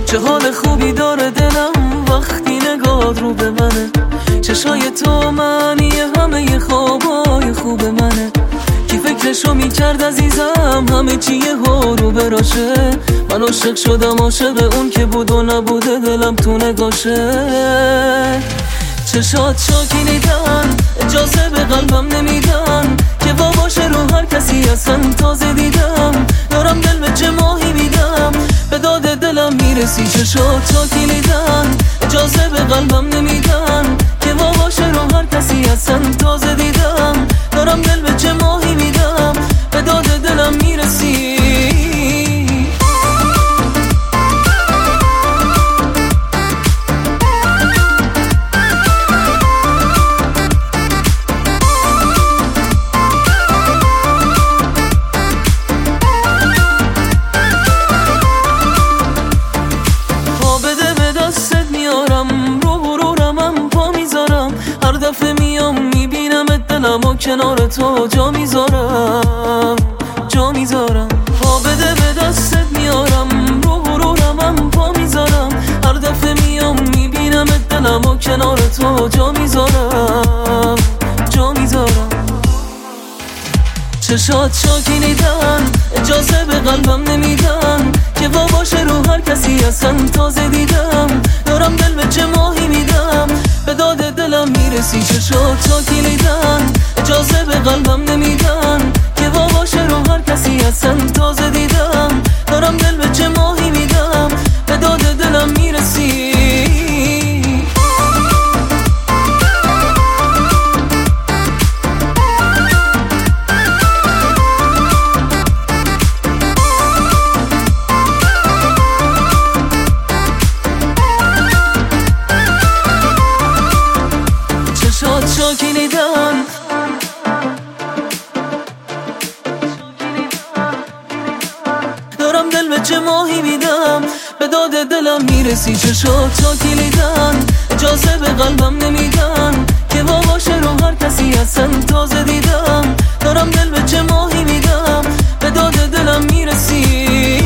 چه حال خوبی داره دلم وقتی نگاه رو به منه. چشای تو معنی همه خوابای خوب منه. کی فکرشو میکرد عزیزم همه چی رو براشه. من عاشق شدم، عاشق اون که بود و نبوده دلم تو نگاشه. چشات شاکینیدن اجازه به قلبم نمیدن که باشه رو هر کسی اصلا. تازه دیدم دارم دل به چه ماهی میدم، به داد دلم میرسی. چشات شاکینیدن اجازه به قلبم نمیدن که باشه رو هر کسی اصلا. تازه دیدم دارم دل به چه ماهی میدم، به داد دلم میرسی. دلمو کنار تو جا میذارم، جا میذارم. پا بده به دستت میارم، رو غرورم من پا میذارم. هر دفعه میام میبینم دلمو کنار تو جا میذارم، جا میذارم. چشات شاکینیدن اجازه به قلبم نمیدن که باشه رو هر کسی اصلا. تازه دیدم دارم دل به چه ماهی میدم، به داد دلم میرسی. چشات شاکینیدن اجازه به قلبم نمیدن که باشه رو هر کسی اصلا. تازه دیدم دارم دل به چه ماهی میدم، به داد دلم میرسی. شاکینیدن دارم دل به چه ماهی میدم، به داد دلم میرسی. چشات شاکینیدن اجازه به قلبم نمیدن که باشه رو هر کسی اصلا. تازه دیدم دارم دل به چه ماهی میدم، به داد دلم میرسی.